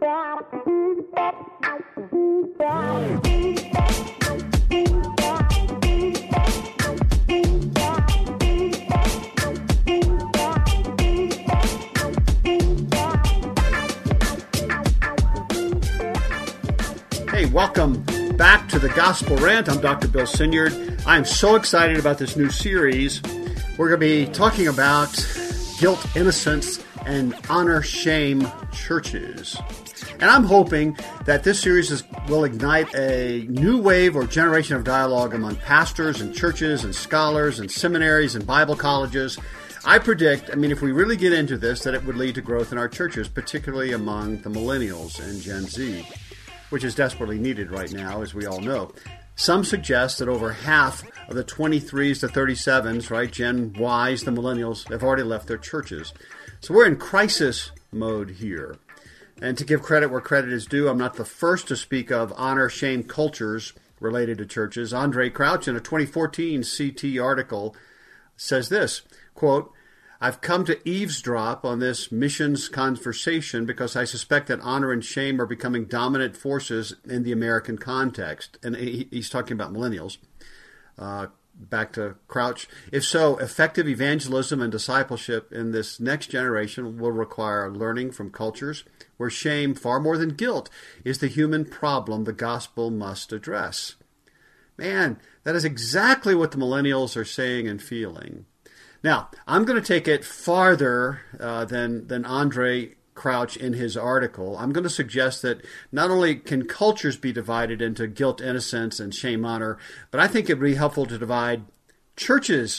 Hey, welcome back to the Gospel Rant. I'm Dr. Bill Sinyard. I'm so excited about this new series. We're going to be talking about guilt, innocence, and honor-shame churches. And I'm hoping that this series will ignite a new wave or generation of dialogue among pastors and churches and scholars and seminaries and Bible colleges. I predict, if we really get into this, that it would lead to growth in our churches, particularly among the millennials and Gen Z, which is desperately needed right now, as we all know. Some suggest that over half of the 23s to 37s, right, Gen Ys, the millennials, have already left their churches. So we're in crisis mode here. And to give credit where credit is due, I'm not the first to speak of honor-shame cultures related to churches. Andraé Crouch, in a 2014 CT article, says this, quote, "I've come to eavesdrop on this missions conversation because I suspect that honor and shame are becoming dominant forces in the American context." And he's talking about millennials. Back to Crouch. "If so, effective evangelism and discipleship in this next generation will require learning from cultures where shame, far more than guilt, is the human problem the gospel must address." Man, that is exactly what the millennials are saying and feeling. Now, I'm going to take it farther than Andraé Crouch in his article. I'm going to suggest that not only can cultures be divided into guilt, innocence, and shame, honor, but I think it would be helpful to divide churches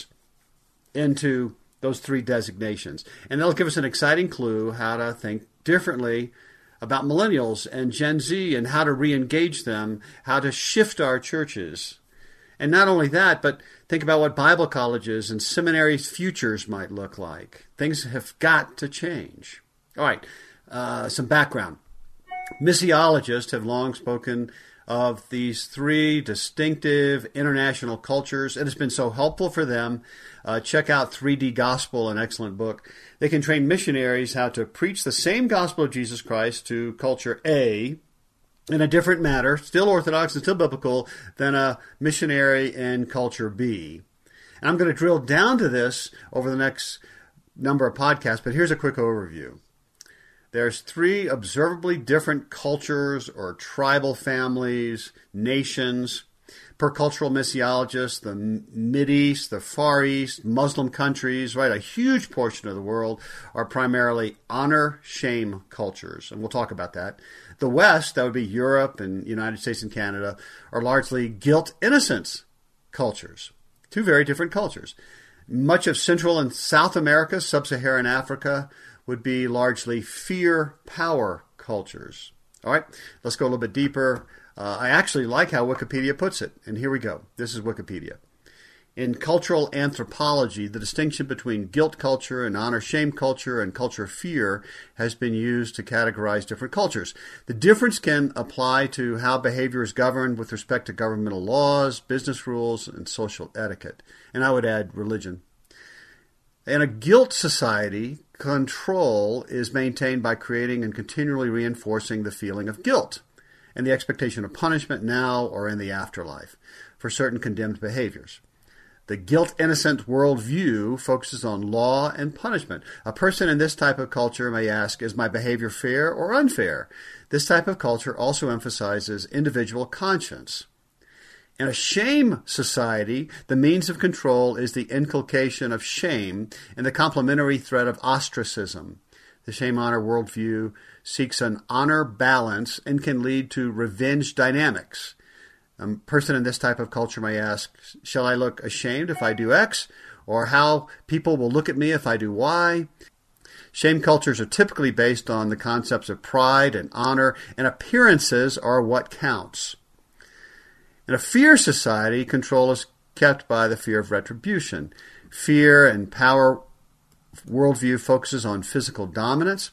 into those three designations. And that'll give us an exciting clue how to think differently about millennials and Gen Z and how to re-engage them, how to shift our churches. And not only that, but think about what Bible colleges and seminaries' futures might look like. Things have got to change. All right, some background. Missiologists have long spoken of these three distinctive international cultures. It has been so helpful for them. Check out 3D Gospel, an excellent book. They can train missionaries how to preach the same gospel of Jesus Christ to culture A in a different manner, still orthodox and still biblical, than a missionary in culture B. And I'm going to drill down to this over the next number of podcasts, but here's a quick overview. There's three observably different cultures or tribal families, nations. Per cultural missiologists, the Mideast, the Far East, Muslim countries, right, a huge portion of the world are primarily honor-shame cultures, and we'll talk about that. The West, that would be Europe and United States and Canada, are largely guilt-innocence cultures. Two very different cultures. Much of Central and South America, Sub-Saharan Africa, would be largely fear-power cultures. All right, let's go a little bit deeper. I actually like how Wikipedia puts it, and here we go. This is Wikipedia. In cultural anthropology, the distinction between guilt culture and honor-shame culture and culture fear has been used to categorize different cultures. The difference can apply to how behavior is governed with respect to governmental laws, business rules, and social etiquette. And I would add religion. In a guilt society, control is maintained by creating and continually reinforcing the feeling of guilt and the expectation of punishment now or in the afterlife for certain condemned behaviors. The guilt-innocent worldview focuses on law and punishment. A person in this type of culture may ask, is my behavior fair or unfair? This type of culture also emphasizes individual conscience. In a shame society, the means of control is the inculcation of shame and the complementary threat of ostracism. The shame-honor worldview seeks an honor balance and can lead to revenge dynamics. A person in this type of culture may ask, shall I look ashamed if I do X? Or how people will look at me if I do Y? Shame cultures are typically based on the concepts of pride and honor, and appearances are what counts. In a fear society, control is kept by the fear of retribution. Fear and power worldview focuses on physical dominance.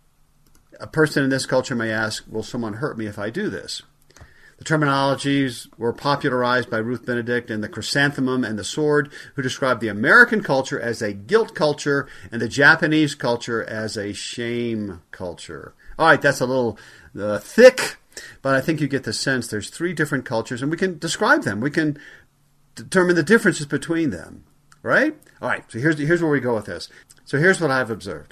A person in this culture may ask, will someone hurt me if I do this? The terminologies were popularized by Ruth Benedict in The Chrysanthemum and the Sword, who described the American culture as a guilt culture and the Japanese culture as a shame culture. All right, that's a little thick, but I think you get the sense. There's 3 different cultures, and we can describe them. We can determine the differences between them, right? All right, so here's where we go with this. So here's what I've observed.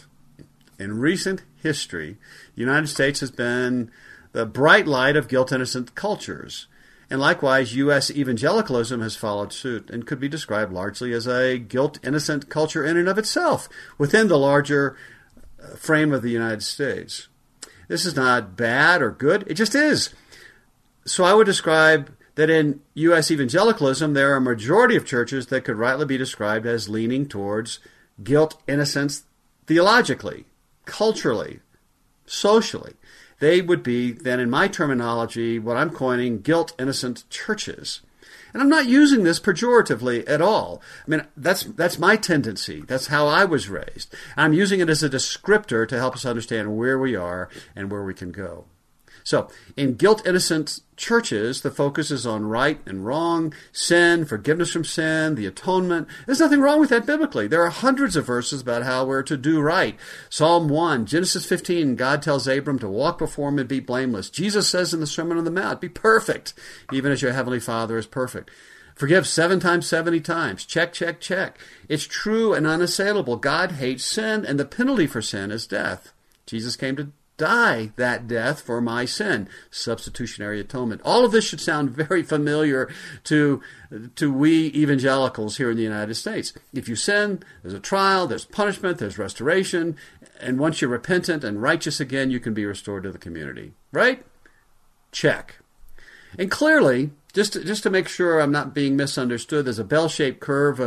In recent history, the United States has been the bright light of guilt-innocent cultures. And likewise, U.S. evangelicalism has followed suit and could be described largely as a guilt-innocent culture in and of itself within the larger frame of the United States. This is not bad or good. It just is. So I would describe that in U.S. evangelicalism, there are a majority of churches that could rightly be described as leaning towards guilt-innocence theologically, culturally, socially. They would be, then in my terminology, what I'm coining guilt-innocent churches. And I'm not using this pejoratively at all. I mean, that's my tendency. That's how I was raised. I'm using it as a descriptor to help us understand where we are and where we can go. So, in guilt-innocent churches, the focus is on right and wrong, sin, forgiveness from sin, the atonement. There's nothing wrong with that biblically. There are hundreds of verses about how we're to do right. Psalm 1, Genesis 15, God tells Abram to walk before him and be blameless. Jesus says in the Sermon on the Mount, be perfect, even as your heavenly Father is perfect. Forgive 7 times, 70 times. Check, check, check. It's true and unassailable. God hates sin, and the penalty for sin is death. Jesus came to die that death for my sin. Substitutionary atonement. All of this should sound very familiar to we evangelicals here in the United States. If you sin, there's a trial, there's punishment, there's restoration, and once you're repentant and righteous again, you can be restored to the community. Right? Check. And clearly, just to make sure I'm not being misunderstood, there's a bell-shaped curve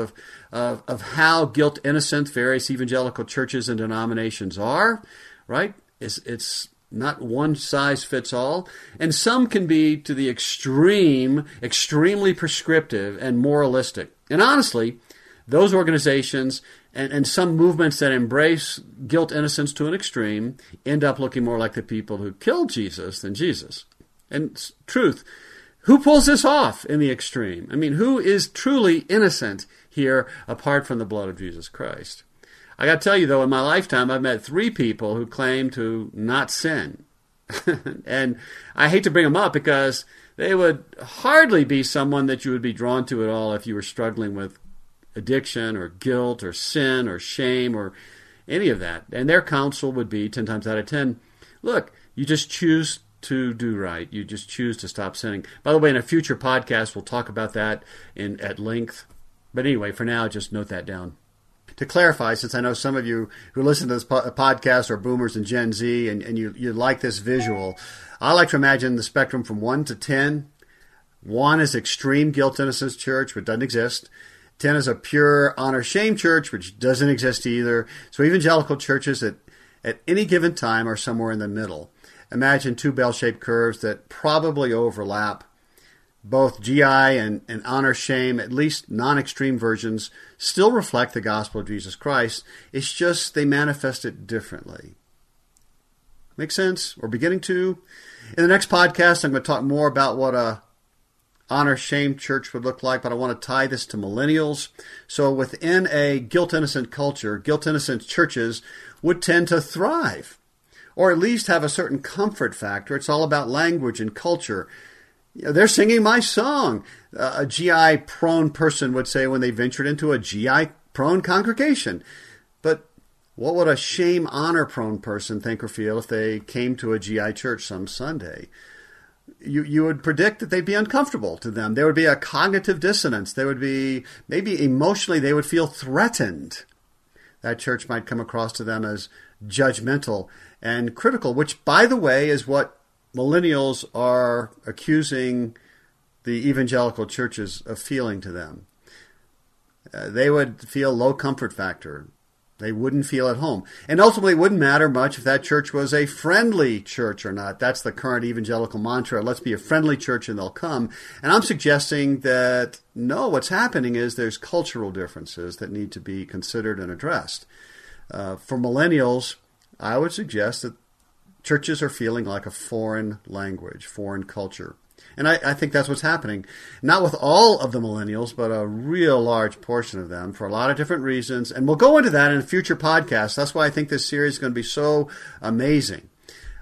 of how guilt-innocent various evangelical churches and denominations are, right? It's not one size fits all, and some can be to the extreme, extremely prescriptive and moralistic. And honestly, those organizations and some movements that embrace guilt innocence to an extreme end up looking more like the people who killed Jesus than Jesus. And truth, who pulls this off in the extreme? I mean, who is truly innocent here apart from the blood of Jesus Christ? I got to tell you, though, in my lifetime, I've met 3 people who claim to not sin. And I hate to bring them up because they would hardly be someone that you would be drawn to at all if you were struggling with addiction or guilt or sin or shame or any of that. And their counsel would be 10 times out of 10, look, you just choose to do right. You just choose to stop sinning. By the way, in a future podcast, we'll talk about that at length. But anyway, for now, just note that down. To clarify, since I know some of you who listen to this podcast are boomers and Gen Z, and you like this visual, I like to imagine the spectrum from 1 to 10. 1 is extreme guilt-innocence church, which doesn't exist. 10 is a pure honor-shame church, which doesn't exist either. So evangelical churches at any given time are somewhere in the middle. Imagine 2 bell-shaped curves that probably overlap. Both GI and honor-shame, at least non-extreme versions, still reflect the gospel of Jesus Christ. It's just they manifest it differently. Make sense? We're beginning to. In the next podcast, I'm going to talk more about what a honor-shame church would look like, but I want to tie this to millennials. So within a guilt-innocent culture, guilt-innocent churches would tend to thrive, or at least have a certain comfort factor. It's all about language and culture. They're singing my song. A GI-prone person would say when they ventured into a GI-prone congregation. But what would a shame-honor-prone person think or feel if they came to a GI church some Sunday? You would predict that they'd be uncomfortable to them. There would be a cognitive dissonance. There would be, maybe emotionally, they would feel threatened. That church might come across to them as judgmental and critical, which, by the way, is what millennials are accusing the evangelical churches of feeling to them. They would feel low comfort factor. They wouldn't feel at home. And ultimately, it wouldn't matter much if that church was a friendly church or not. That's the current evangelical mantra. Let's be a friendly church and they'll come. And I'm suggesting that, no, what's happening is there's cultural differences that need to be considered and addressed. For millennials, I would suggest that churches are feeling like a foreign language, foreign culture. And I think that's what's happening. Not with all of the millennials, but a real large portion of them for a lot of different reasons. And we'll go into that in a future podcast. That's why I think this series is going to be so amazing.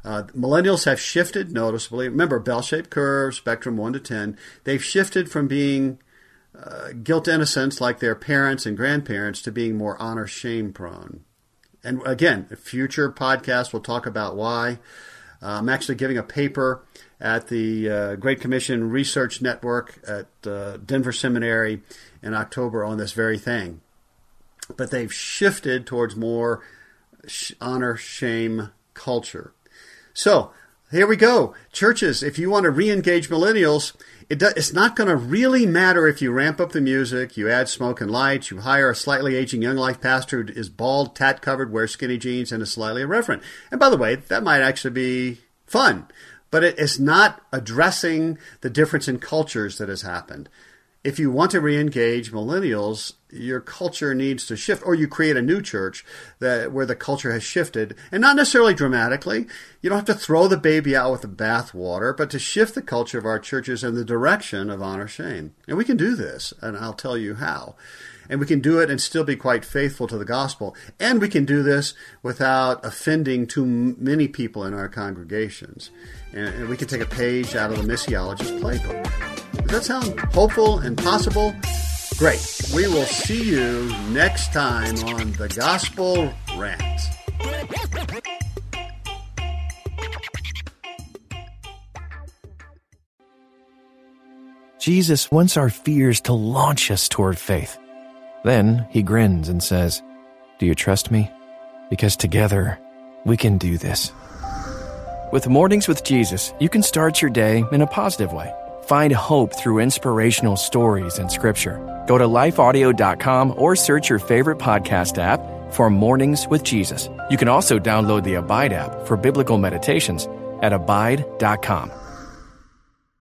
Millennials have shifted noticeably. Remember, bell-shaped curve, spectrum 1 to 10. They've shifted from being guilt innocents like their parents and grandparents to being more honor-shame prone. And again, a future podcast will talk about why. I'm actually giving a paper at the Great Commission Research Network at Denver Seminary in October on this very thing. But they've shifted towards more honor-shame culture. So, here we go. Churches, if you want to re-engage millennials, it's not going to really matter if you ramp up the music, you add smoke and lights, you hire a slightly aging young life pastor who is bald, tat-covered, wears skinny jeans, and is slightly irreverent. And by the way, that might actually be fun, but it's not addressing the difference in cultures that has happened. If you want to re-engage millennials, your culture needs to shift, or you create a new church where the culture has shifted, and not necessarily dramatically. You don't have to throw the baby out with the bathwater, but to shift the culture of our churches in the direction of honor-shame. And we can do this, and I'll tell you how. And we can do it and still be quite faithful to the gospel. And we can do this without offending too many people in our congregations. And we can take a page out of the missiologist playbook. Does that sound hopeful and possible? Great. We will see you next time on The Gospel Rant. Jesus wants our fears to launch us toward faith. Then he grins and says, "Do you trust me? Because together we can do this." With Mornings with Jesus, you can start your day in a positive way. Find hope through inspirational stories and scripture. Go to lifeaudio.com or search your favorite podcast app for Mornings with Jesus. You can also download the Abide app for biblical meditations at abide.com.